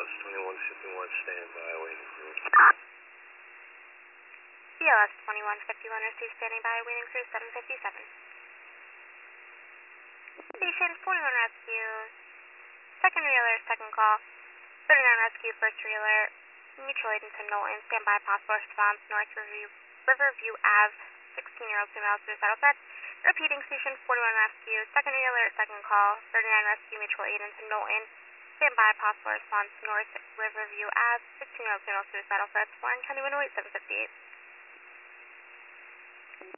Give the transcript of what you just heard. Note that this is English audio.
BLS 2151, stand by, waiting for rescue. BLS 2151, received, standing by, waiting through 757. Station 41 rescue, second reeler, second call, 39 rescue, first reeler, mutual aid into Knowlton, stand by, possible response, North Riverview Ave, 16-year-old female, suicidal threat. Repeating, station 41 rescue, second reeler, second call, 39 rescue, mutual aid into Knowlton, stand by, possible response, North Riverview Ave, 16-year-old female, suicidal threat, Warren County 108, 758.